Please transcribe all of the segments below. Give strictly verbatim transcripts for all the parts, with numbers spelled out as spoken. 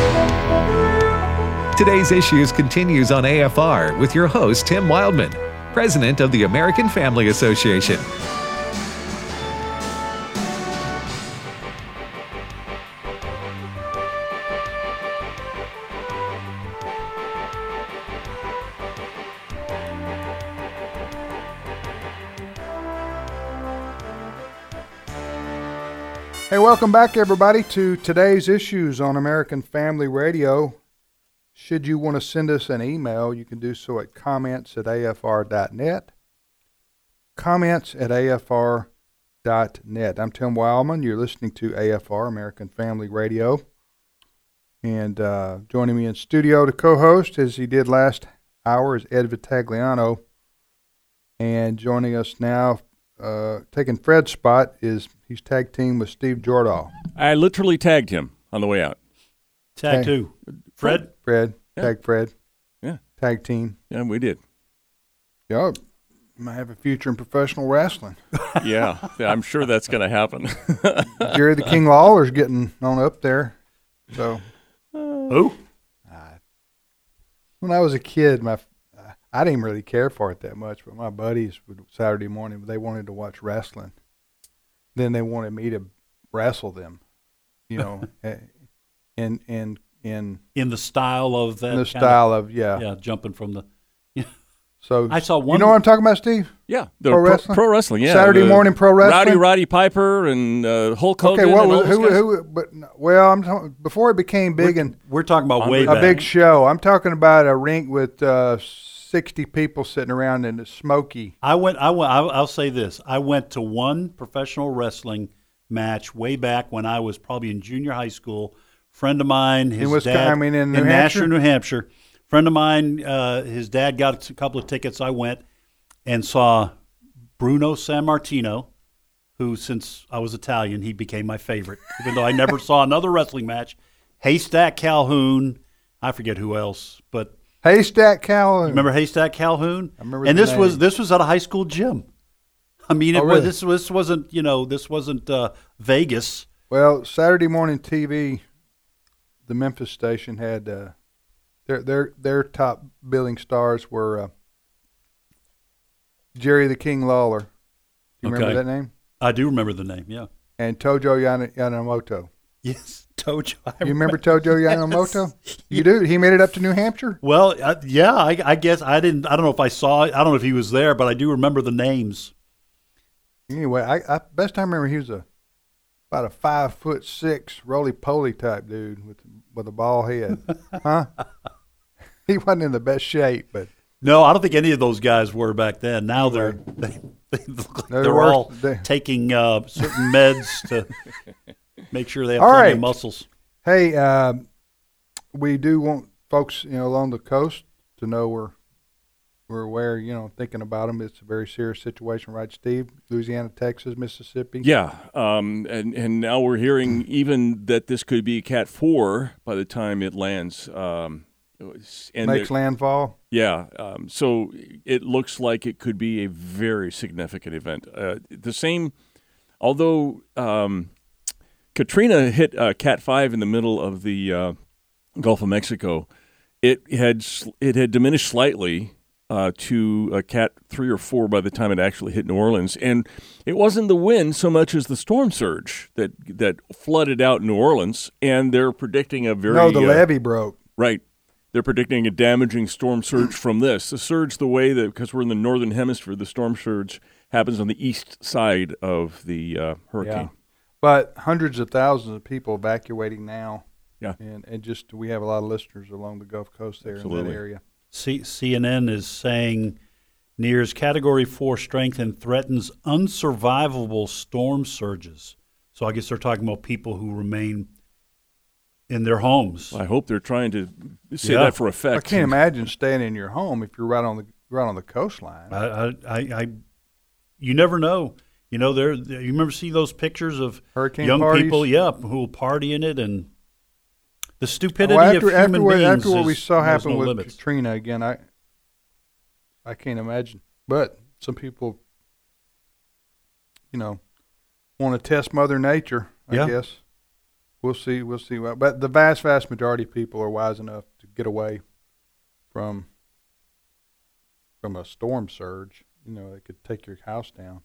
Today's Issues continues on A F R with your host, Tim Wildman, President of the American Family Association. Hey, welcome back, everybody, to today's Issues on American Family Radio. Should you want to send us an email, you can do so at comments at A F R dot net. Comments at A F R dot net. I'm Tim Wildman. You're listening to A F R, American Family Radio. And uh, joining me in studio to co-host, as he did last hour, is Ed Vitagliano. And joining us now, uh, taking Fred's spot, is he's tag team with Steve Jordahl. I literally tagged him on the way out. Tag who? Fred? Fred. Yeah. Tag Fred. Yeah. Tag team. Yeah, we did. Yeah. Might have a future in professional wrestling. Yeah, I'm sure that's going to happen. Jerry the King Lawler's getting on up there. So, Who? uh, when I was a kid, my I didn't really care for it that much, but my buddies would Saturday morning they wanted to watch wrestling. Then they wanted me to wrestle them, you know, in in in In the style of that. in the kind style of, yeah. Yeah, jumping from the. So I saw one. You know what I'm talking about, Steve? Yeah, the Pro pro, wrestling? pro wrestling. Yeah, Saturday the morning pro wrestling. Rowdy Roddy Piper and uh, Hulk Hogan. Okay, what and all was those who, guys. who? But well, I'm talking before it became big we're, and we're talking about way a back. big show. I'm talking about a rink with uh, sixty people sitting around in the smoky. I went. I went. I'll, I'll say this. I went to one professional wrestling match way back when I was probably in junior high school. Friend of mine, his In Wisconsin- dad, I mean, in New Nashua, Hampshire? New Hampshire. Friend of mine, uh, his dad got a couple of tickets. I went and saw Bruno Sammartino, who, since I was Italian, he became my favorite, even though I never saw another wrestling match. Haystack Calhoun, I forget who else, but Haystack Calhoun. remember Haystack Calhoun? I remember and the this was name. this was at a high school gym. I mean, it Oh, was really? this was this wasn't you know this wasn't uh, Vegas. Well, Saturday morning T V, the Memphis station had uh, their their their top billing stars were uh, Jerry the King Lawler. Do you Okay. remember that name? I do remember the name. Yeah. And Tojo Yana- Yamamoto. Yes, Tojo. I You remember Tojo Yamamoto? You do. He made it up to New Hampshire. Well, uh, yeah, I, I guess I didn't. I don't know if I saw. I don't know if he was there, but I do remember the names. Anyway, I, I best I remember he was a about a five foot six roly poly type dude with with a bald head, huh? He wasn't in the best shape, but No, I don't think any of those guys were back then. Now they're they, they look like They're they're, worse- all they- taking uh, certain meds to make sure they have All plenty right. of muscles. hey, uh, we do want folks, you know, along the coast to know we're we're aware, you know, thinking about them. It's a very serious situation, right, Steve? Louisiana, Texas, Mississippi. Yeah, um, and and now we're hearing even that this could be Cat four by the time it lands. Um, and Makes the- landfall. Yeah, um, so it looks like it could be a very significant event. Uh, the same, although um, Katrina hit uh, Cat five in the middle of the uh, Gulf of Mexico, it had sl- it had diminished slightly uh, to a Cat three or four by the time it actually hit New Orleans, and it wasn't the wind so much as the storm surge that that flooded out New Orleans, and they're predicting a very No, the uh, levee broke. Right. They're predicting a damaging storm surge from this. The surge, the way that, because we're in the northern hemisphere, the storm surge happens on the east side of the uh, hurricane. Yeah. But hundreds of thousands of people evacuating now. Yeah. And, and just we have a lot of listeners along the Gulf Coast there in Absolutely. that area. C- CNN is saying nears Category four strength and threatens unsurvivable storm surges. So I guess they're talking about people who remain in their homes. I hope they're trying to say Yeah. that for I effect. can't imagine staying in your home if you're right on the right on the coastline. I, I, I, I you never know. You know, there. You remember see those pictures of Hurricane young parties? people, yeah, who will party in it, and the stupidity Well, after, of human after, what, beings. after what we is- saw knows happen no with limits. Katrina again, I I can't imagine. But some people, you know, want to test Mother Nature, I Yeah. guess. we'll see. We'll see. What, but the vast, vast majority of people are wise enough to get away from from a storm surge. You know, it could take your house down.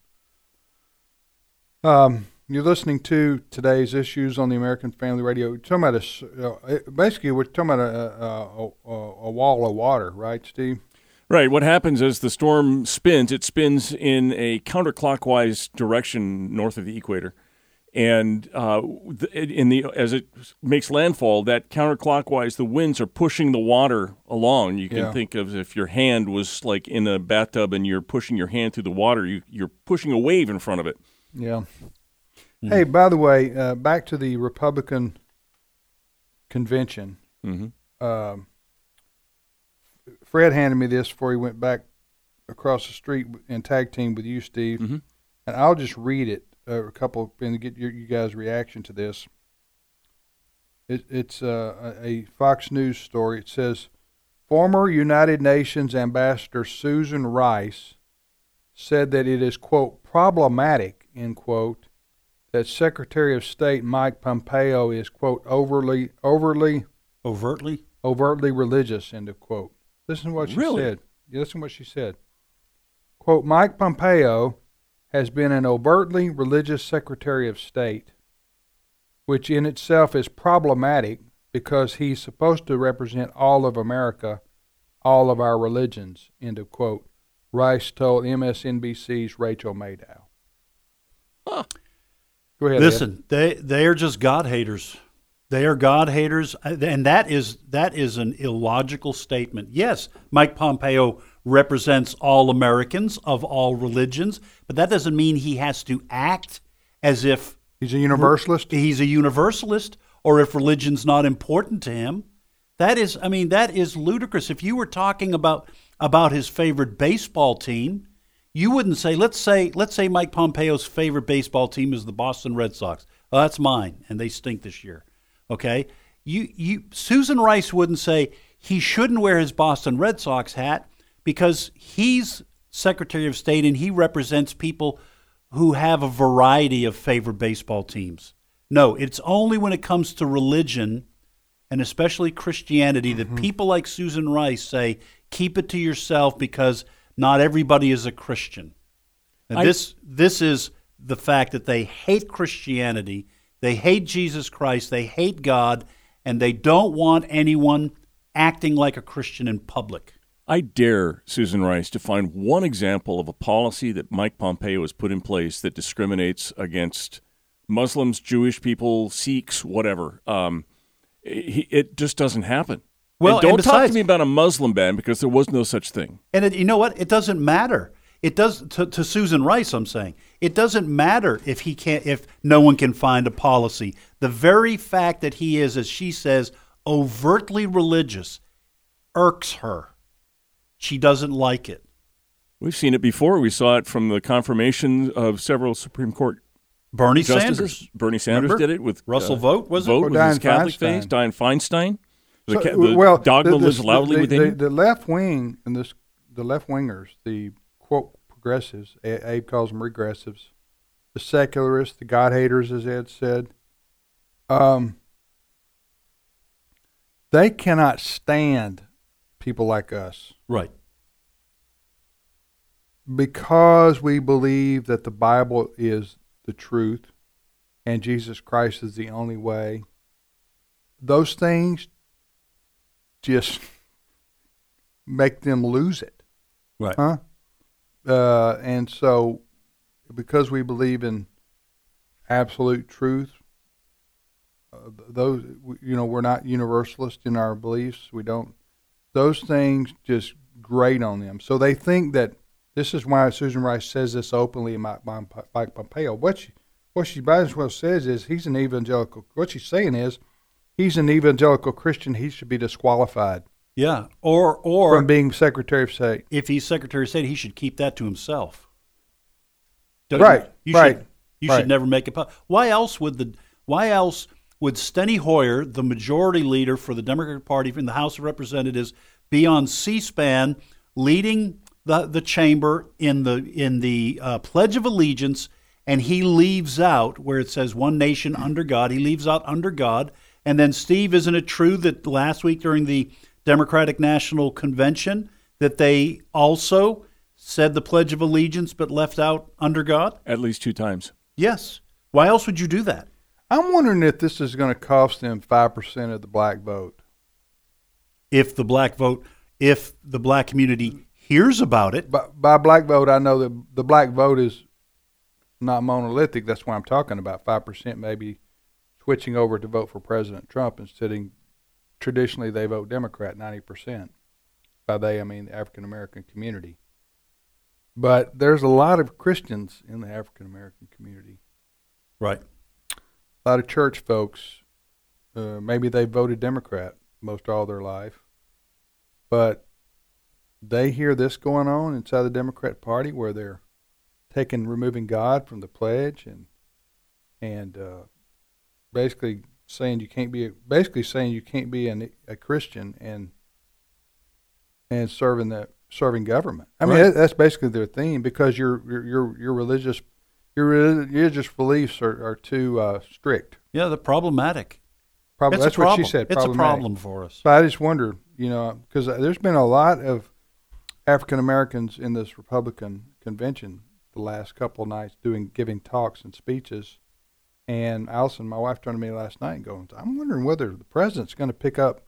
Um, you're listening to today's issues on the American Family Radio. We're talking about a, uh, basically, we're talking about a, a, a, a wall of water, right, Steve? Right. What happens is the storm spins. It spins in a counterclockwise direction north of the equator, and uh, in the as it makes landfall, that counterclockwise, the winds are pushing the water along. You can Yeah. think of if your hand was like in a bathtub and you're pushing your hand through the water, you, you're pushing a wave in front of it. Yeah. Mm-hmm. Hey, by the way, uh, back to the Republican convention. Mm-hmm. Um, Fred handed me this before he went back across the street and tag team with you, Steve. Mm-hmm. And I'll just read it uh, a couple and get your, you guys' reaction to this. It, it's uh, a Fox News story. It says, former United Nations Ambassador Susan Rice said that it is, quote, problematic, end quote, that Secretary of State Mike Pompeo is, quote, overly, overly, Overtly? overtly religious, end of quote. Listen to what she Really? said. Yeah, listen to what she said. Quote, Mike Pompeo has been an overtly religious Secretary of State, which in itself is problematic because he's supposed to represent all of America, all of our religions, end of quote. Rice told M S N B C's Rachel Maddow. Huh. Go ahead, Listen, they they are just God haters. They are God haters, and that is that is an illogical statement. Yes, Mike Pompeo represents all Americans of all religions, but that doesn't mean he has to act as if He's a universalist? He's a universalist, or if religion's not important to him. That is, I mean, that is ludicrous. If you were talking about about his favorite baseball team, you wouldn't say, let's say, let's say Mike Pompeo's favorite baseball team is the Boston Red Sox. Oh, that's mine, and they stink this year. Okay, you you Susan Rice wouldn't say he shouldn't wear his Boston Red Sox hat because he's Secretary of State and he represents people who have a variety of favorite baseball teams. No, it's only when it comes to religion and especially Christianity that mm-hmm. people like Susan Rice say, keep it to yourself because not everybody is a Christian. And I, this this is the fact that they hate Christianity. They hate Jesus Christ, they hate God, and they don't want anyone acting like a Christian in public. I dare Susan Rice to find one example of a policy that Mike Pompeo has put in place that discriminates against Muslims, Jewish people, Sikhs, whatever. Um, it, it just doesn't happen. Well, and don't and besides, talk to me about a Muslim ban because there was no such thing. And it, you know what? It doesn't matter. It does to, to Susan Rice. I'm saying it doesn't matter if he can't, if no one can find a policy. The very fact that he is, as she says, overtly religious, irks her. She doesn't like it. We've seen it before. We saw it from the confirmation of several Supreme Court Bernie justices. Sanders. Bernie Sanders Remember? did it with Russell uh, Vogt. Was Vogt it? with his Dianne Catholic Feinstein. faith. Dianne Feinstein. The, So, ca- the well, dogma the, the, lives loudly the, within the, you. the left wing and this, the left wingers, the quote progressives, A- Abe calls them regressives, the secularists, the God haters, as Ed said, um, they cannot stand people like us Right. because we believe that the Bible is the truth and Jesus Christ is the only way. Those things just make them lose it. Right. Huh? Uh, and so, because we believe in absolute truth, uh, those, you know, we're not universalist in our beliefs. We don't, those things just grate on them. So they think that, this is why Susan Rice says this openly about Mike Pompeo. What she, what she might as well says is he's an evangelical, what she's saying is he's an evangelical Christian, he should be disqualified. Yeah. Or or from being Secretary of State. If he's Secretary of State, he should keep that to himself. Don't Right. You, you right. Should, you right. should never make it public. Why else would the why else would Steny Hoyer, the majority leader for the Democratic Party in the House of Representatives, be on C-SPAN leading the the chamber in the in the uh, Pledge of Allegiance and he leaves out where it says one nation under God. He leaves out under God. And then, Steve, isn't it true that last week during the Democratic National Convention that they also said the Pledge of Allegiance but left out under God? At least two times. Yes. Why else would you do that? I'm wondering if this is going to cost them five percent of the black vote. If the black vote, if the black community hears about it. By, by black vote, I know that the black vote is not monolithic. That's why I'm talking about five percent maybe switching over to vote for President Trump instead of traditionally they vote Democrat ninety percent. By they, I mean the African-American community. But there's a lot of Christians in the African-American community. Right. A lot of church folks, uh, maybe they voted Democrat most all their life, but they hear this going on inside the Democrat Party where they're taking, removing God from the pledge and and uh, basically saying you can't be, basically saying you can't be an, a Christian and and serving the serving government. I mean, right. that, that's basically their theme because your your your, your religious your religious beliefs are, are too uh, strict. Yeah, they're problematic. Probably, It's that's a what problem. she said. It's a problem for us. But I just wonder, you know, because there's been a lot of African Americans in this Republican convention the last couple of nights doing giving talks and speeches. And Allison, my wife, turned to me last night and going, I'm wondering whether the president's going to pick up,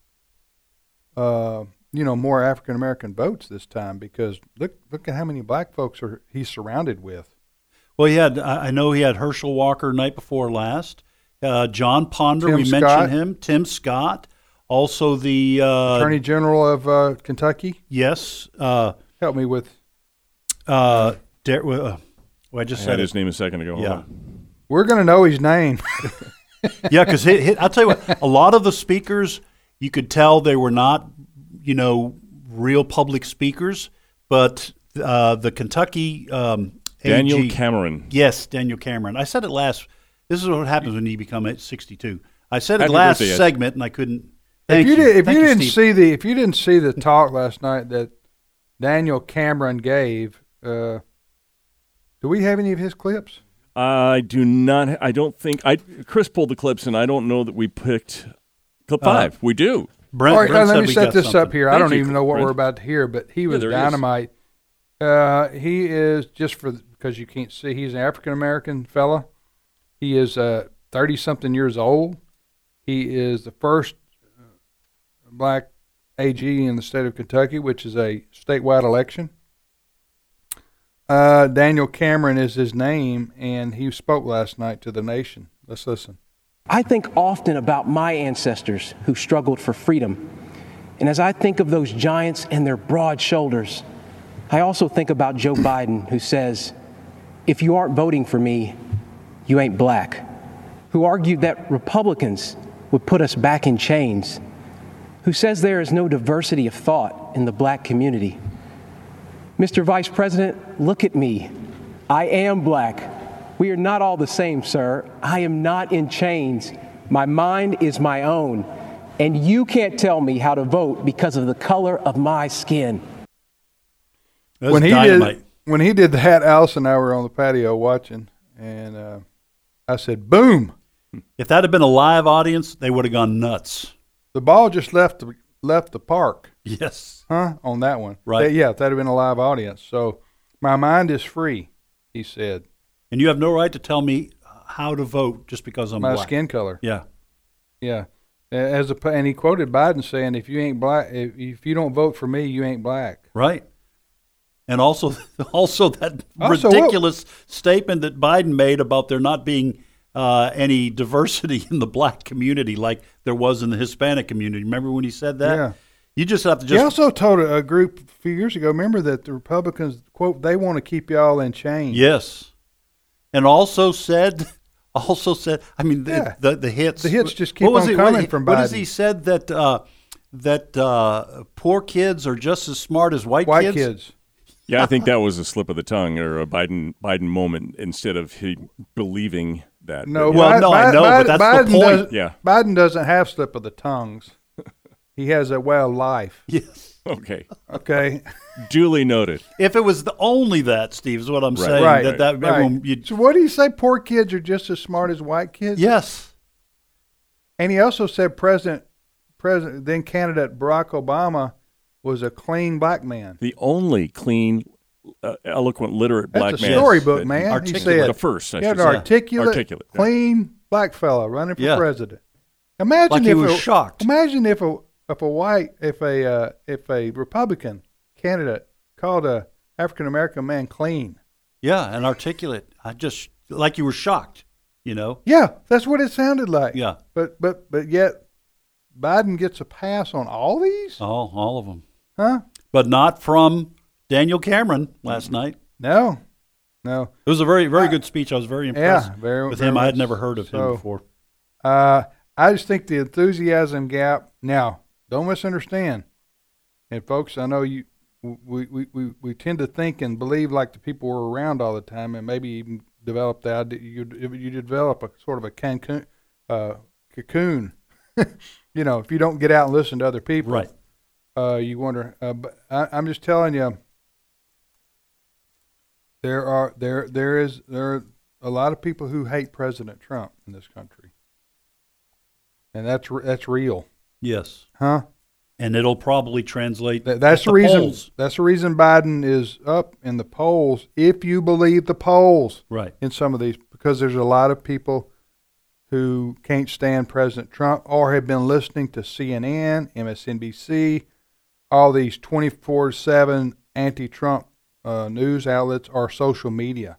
uh, you know, more African American votes this time because look look at how many black folks are he's surrounded with. Well, he had. I know he had Herschel Walker night before last. Uh, John Ponder, Tim we Scott. mentioned him. Tim Scott, also the uh, Attorney General of uh, Kentucky. Yes. Uh, Help me with. uh, Dar- uh, well, I just I said had it. his name a second ago. Hold Yeah. on. We're going to know his name. Yeah, because I'll tell you what, a lot of the speakers, you could tell they were not, you know, real public speakers, but uh, the Kentucky um, Daniel A G, Cameron. Yes, Daniel Cameron. I said it last. This is what happens when you become sixty-two. I said it Happy last birthday, Ed. segment, and I couldn't. Thank if you, you. did, if Thank you didn't Steve. see the if you didn't see the talk last night that Daniel Cameron gave, uh, do we have any of his clips? I do not. I don't think. I Chris pulled the clips, and I don't know that we picked clip five. we do. Brent, All right, Brent let said me we set got this something. up here. I Thank don't you, even know what Brent. we're about to hear, but he was there he is. dynamite. Uh, he is just for because you can't see. He's an African American fella. He is uh, thirty something years old. He is the first uh, black A G in the state of Kentucky, which is a statewide election. Uh, Daniel Cameron is his name, and he spoke last night to the nation. Let's listen. I think often about my ancestors who struggled for freedom. And as I think of those giants and their broad shoulders, I also think about Joe Biden, who says, if you aren't voting for me, you ain't black, who argued that Republicans would put us back in chains, who says there is no diversity of thought in the black community. Mister Vice President, look at me. I am black. We are not all the same, sir. I am not in chains. My mind is my own. And you can't tell me how to vote because of the color of my skin. That's when he dynamite. did when he did that, Alice and I were on the patio watching, and uh, I said, "Boom!" If that had been a live audience, they would have gone nuts. The ball just left the left the park, Yes. huh? On that one, Right. That- yeah, if that had been a live audience. So my mind is free, he said. And you have no right to tell me how to vote just because I'm My black. skin color, Yeah. yeah. As a, and he quoted Biden saying, "If you ain't black, if, if you don't vote for me, you ain't black." Right. And also, also that Also, what- ridiculous statement that Biden made about there not being uh, any diversity in the black community like there was in the Hispanic community. Remember when he said that? Yeah. You just have to He just also told a, a group a few years ago. Remember that the Republicans quote they want to keep y'all in chains. yes, and also said, also said. I mean, the Yeah. the, the hits. The hits just keep what was on it- coming what, from What has Biden. he said that uh, that uh, poor kids are just as smart as white, White kids? kids. Yeah, I think that was a slip of the tongue or a Biden Biden moment instead of he believing that. No, But, Well, Bi- no, I Bi- know, Bi- but that's the Biden point. doesn't- Yeah. Biden doesn't have slip of the tongues. He has a way of life. Yes. Okay. Okay. Duly noted. If it was the only that, Steve, is what I'm Right. saying. Right. That, that Right. everyone, you'd- So what do you say? Poor kids are just as smart as white kids? yes. And he also said President, President, then candidate Barack Obama was a clean black man. The only clean, uh, eloquent, literate That's black a man. storybook, that- man. He Articulate. said The first, I he had should an say. articulate, Articulate, yeah. clean black fella running for Yeah. president. Imagine Like if he was a, shocked. Imagine if a if a white if a uh, if a Republican candidate called a African American man clean. Yeah, and articulate. I just, like you were shocked, you know? Yeah, that's what it sounded like. Yeah. But but but yet Biden gets a pass on all these? All, all of them. Huh? But not from Daniel Cameron last night. No. No. It was a very, very good speech. I was very impressed Yeah, very with very him. I had much never heard of so. him before. Uh, I just think the enthusiasm gap. Now, don't misunderstand. And folks, I know you. We, we, we, we tend to think and believe like the people we're around all the time, and maybe even develop the idea. You you develop a sort of a Cancun, uh, cocoon. You know, if you don't get out and listen to other people, Right. Uh, you wonder. Uh, but I, I'm just telling you. There are there there is there are a lot of people who hate President Trump in this country, and that's re- that's real, Yes. huh? And it'll probably translate. Th- that's at the reason. polls. That's the reason Biden is up in the polls, if you believe the polls. Right. In some of these, because there's a lot of people who can't stand President Trump or have been listening to C N N, M S N B C, all these twenty-four seven anti-Trump uh, news outlets or social media.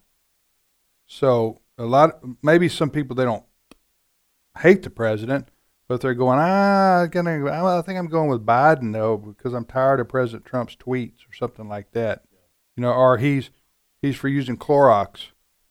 So a lot, maybe some people, they don't hate the president, but they're going, ah, I'm gonna, I think I'm going with Biden though, because I'm tired of President Trump's tweets or something like that. You know, or he's he's for using Clorox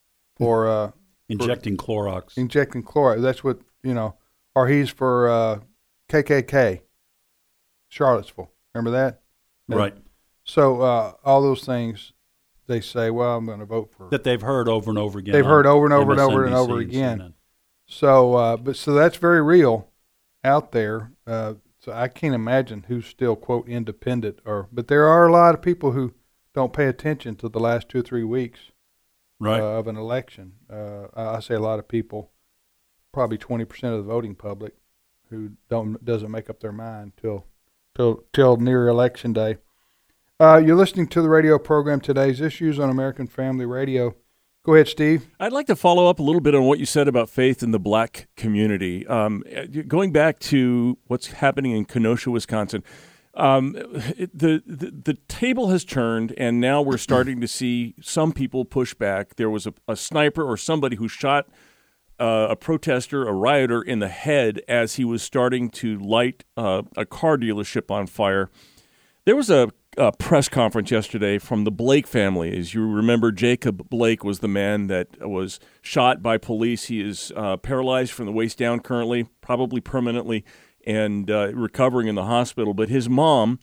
for uh, Injecting Clorox. injecting Clorox. That's what, you know, or he's for uh, K K K, Charlottesville. Remember that? Right. So uh, all those things, they say, well, I'm going to vote for. That they've heard over and over again. They've on heard over and over and over and M S N B C over and again. C N N. So, uh, but so that's very real out there. Uh, so I can't imagine who's still quote independent, or but there are a lot of people who don't pay attention to the last two or three weeks Right. uh, of an election. Uh, I I say a lot of people, probably twenty percent of the voting public, who don't doesn't make up their mind till till till near election day. Uh, you're listening to the radio program Today's Issues on American Family Radio. Go ahead, Steve. I'd like to follow up a little bit on what you said about faith in the black community. Um, going back to what's happening in Kenosha, Wisconsin, um, it, the, the the table has turned, and now we're starting to see some people push back. There was a, a sniper or somebody who shot uh, a protester, a rioter, in the head as he was starting to light uh, a car dealership on fire. There was a Uh, press conference yesterday from the Blake family. As you remember, Jacob Blake was the man that was shot by police. He is uh, paralyzed from the waist down currently, probably permanently, and uh, recovering in the hospital. But his mom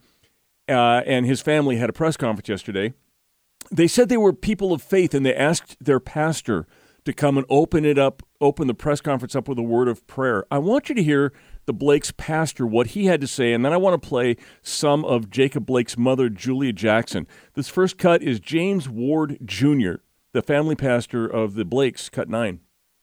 uh, and his family had a press conference yesterday. They said they were people of faith, and they asked their pastor to come and open it up, open the press conference up with a word of prayer. I want you to hear the Blake's pastor, what he had to say, and then I want to play some of Jacob Blake's mother, Julia Jackson. This first cut is James Ward Junior, the family pastor of the Blakes, cut nine.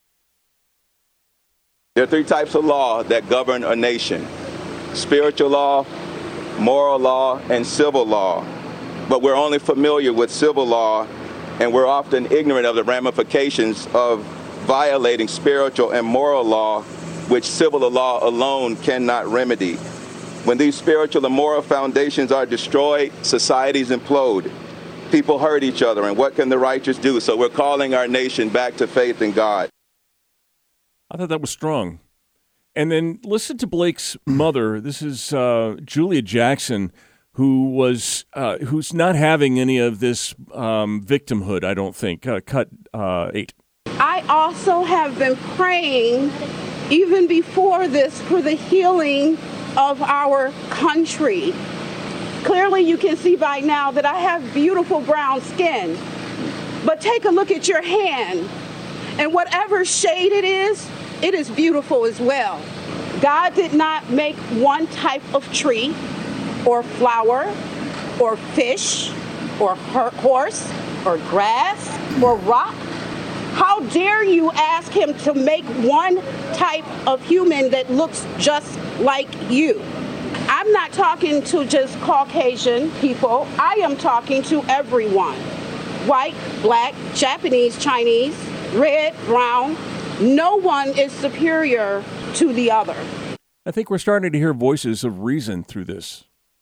There are three types of law that govern a nation: spiritual law, moral law, and civil law. But we're only familiar with civil law, and we're often ignorant of the ramifications of violating spiritual and moral law, which civil law alone cannot remedy. When these spiritual and moral foundations are destroyed, societies implode. People hurt each other, and what can the righteous do? So we're calling our nation back to faith in God. I thought that was strong. And then listen to Blake's mother. This is uh, Julia Jackson, who was uh, who's not having any of this um, victimhood, I don't think. Uh, cut uh, eight. I also have been praying even before this for the healing of our country. Clearly you can see by now that I have beautiful brown skin, but take a look at your hand, and whatever shade it is, it is beautiful as well. God did not make one type of tree. or flower or fish or her- horse or grass or rock? How dare you ask him to make one type of human that looks just like you? I'm not talking to just Caucasian people. I am talking to everyone. White, black, Japanese, Chinese, red, brown. No one is superior to the other. I think we're starting to hear voices of reason through this.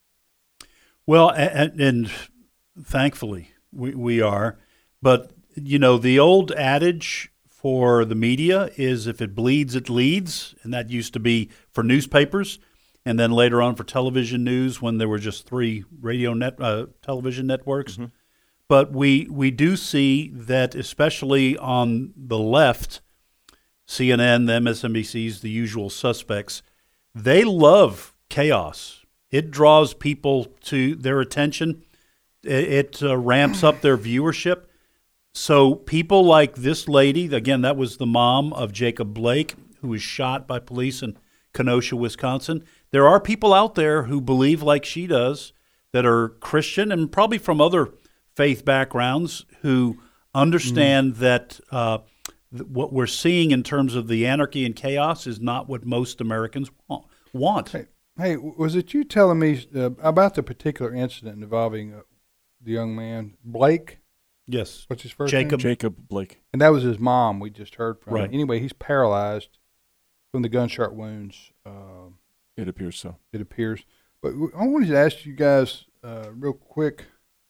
Well, and, and thankfully we, we are. But, you know, the old adage for the media is if it bleeds, it leads. And that used to be for newspapers. And then later on for television news when there were just three radio net uh, television networks. Mm-hmm. But we we do see that, especially on the left, C N N, the M S N B Cs, the usual suspects, they love chaos. It draws people to their attention. It, it uh, ramps up their viewership. So people like this lady, again, that was the mom of Jacob Blake, who was shot by police in Kenosha, Wisconsin. There are people out there who believe like she does that are Christian and probably from other faith backgrounds who understand mm. that uh, th- what we're seeing in terms of the anarchy and chaos is not what most Americans wa- want. Hey, hey, was it you telling me uh, about the particular incident involving uh, the young man, Blake? Yes. What's his first Jacob. name? Jacob Blake. And that was his mom we just heard from. Right. Anyway, he's paralyzed from the gunshot wounds. Uh, it appears so. It appears. But I wanted to ask you guys uh, real quick.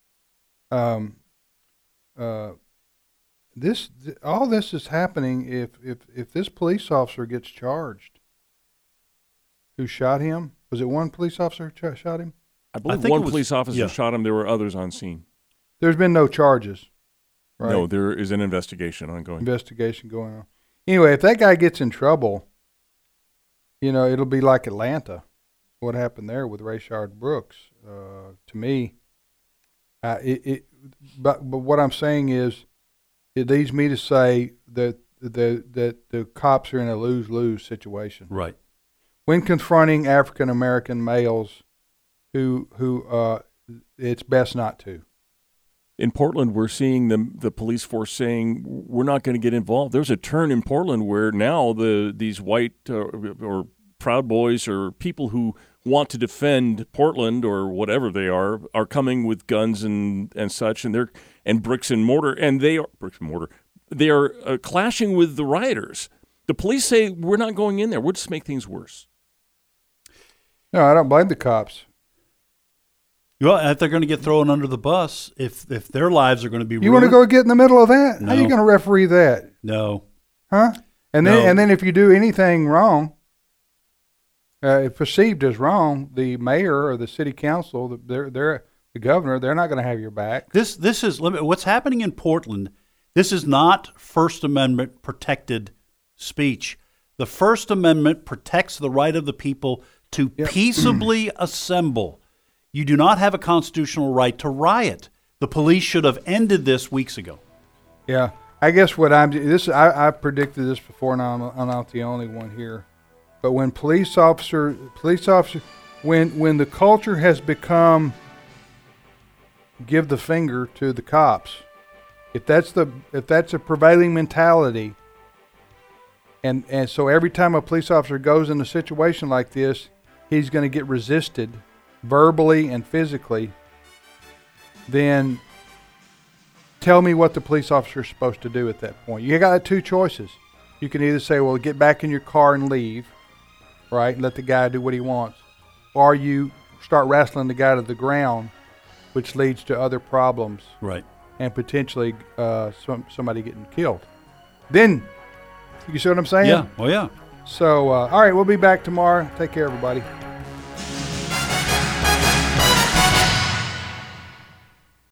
Um, uh, this th- all this is happening if, if, if this police officer gets charged. Who shot him? Was it one police officer who ch- shot him? I believe I think one it was, police officer yeah. shot him. There were others on scene. There's been no charges, right? No, there is an investigation ongoing. Investigation going on. Anyway, if that guy gets in trouble, you know, it'll be like Atlanta. What happened there with Rayshard Brooks? Uh, to me, uh, it, it. But but what I'm saying is, it leads me to say that the that the cops are in a lose lose situation. Right. When confronting African American males, who who uh, it's best not to. In Portland, we're seeing the the police force saying we're not going to get involved. There's a turn in Portland where now the these white uh, or Proud Boys or people who want to defend Portland or whatever they are are coming with guns and, and such, and they're and bricks and mortar, and they are bricks and mortar. They are uh, clashing with the rioters. The police say we're not going in there. We'll just make things worse. No, I don't blame the cops. Well, if they're going to get thrown under the bus, if if their lives are going to be ruined. You want to go get in the middle of that? No. How are you going to referee that? No. Huh? And then No. and then if you do anything wrong, uh, if perceived as wrong, the mayor or the city council, the, they're, they're, the governor, they're not going to have your back. This this is what's happening in Portland. This is not First Amendment protected speech. The First Amendment protects the right of the people to Yep. peaceably assemble. You do not have a constitutional right to riot. The police should have ended this weeks ago. Yeah, I guess what I'm this I, I predicted this before, and I'm, I'm not the only one here. But when police officer, police officer, when when the culture has become give the finger to the cops, if that's the if that's a prevailing mentality, and and so every time a police officer goes in a situation like this, he's going to get resisted verbally and physically, then tell me what the police officer is supposed to do at that point. You got two choices. You can either say, well, get back in your car and leave, right, and let the guy do what he wants, or you start wrestling the guy to the ground, which leads to other problems, Right. and potentially uh, some, somebody getting killed. Then, you see what I'm saying? Yeah. Oh, yeah. So, uh, all right, we'll be back tomorrow. Take care, everybody.